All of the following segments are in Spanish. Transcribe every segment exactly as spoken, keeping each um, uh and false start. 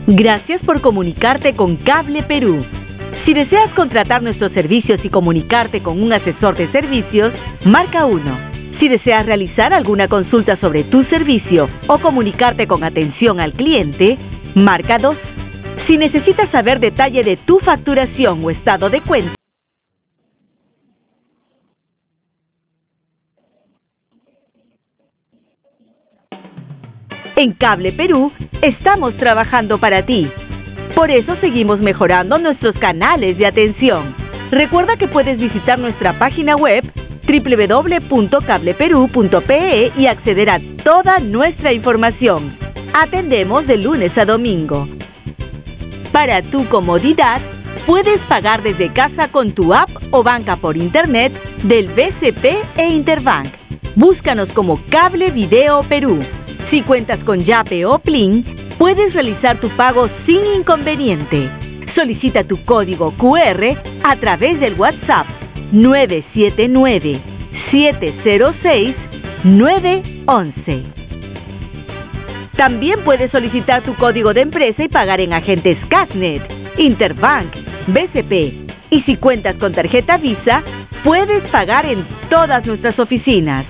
Gracias por comunicarte con Cable Perú. Si deseas contratar nuestros servicios y comunicarte con un asesor de servicios, marca uno. Si deseas realizar alguna consulta sobre tu servicio o comunicarte con atención al cliente, marca dos. Si necesitas saber detalle de tu facturación o estado de cuenta, en Cable Perú estamos trabajando para ti. Por eso seguimos mejorando nuestros canales de atención. Recuerda que puedes visitar nuestra página web doble u doble u doble u punto cable perú punto pe e y acceder a toda nuestra información. Atendemos de lunes a domingo. Para tu comodidad, puedes pagar desde casa con tu app o banca por internet del B C P e Interbank. Búscanos como Cable Video Perú. Si cuentas con Yape o Plin, puedes realizar tu pago sin inconveniente. Solicita tu código cu erre a través del WhatsApp nueve siete nueve, siete cero seis, nueve uno uno. También puedes solicitar tu código de empresa y pagar en agentes Casnet, Interbank, B C P. Y si cuentas con tarjeta Visa, puedes pagar en todas nuestras oficinas.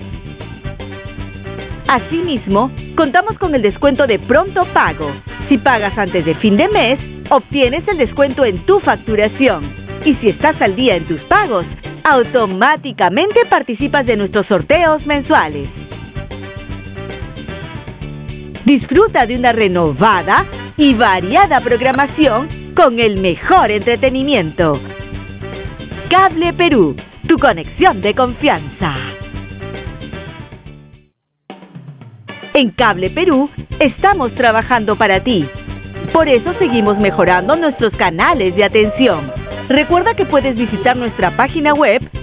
Asimismo, contamos con el descuento de pronto pago. Si pagas antes de fin de mes, obtienes el descuento en tu facturación. Y si estás al día en tus pagos, automáticamente participas de nuestros sorteos mensuales. Disfruta de una renovada y variada programación con el mejor entretenimiento. Cable Perú, tu conexión de confianza. En Cable Perú estamos trabajando para ti. Por eso seguimos mejorando nuestros canales de atención. Recuerda que puedes visitar nuestra página web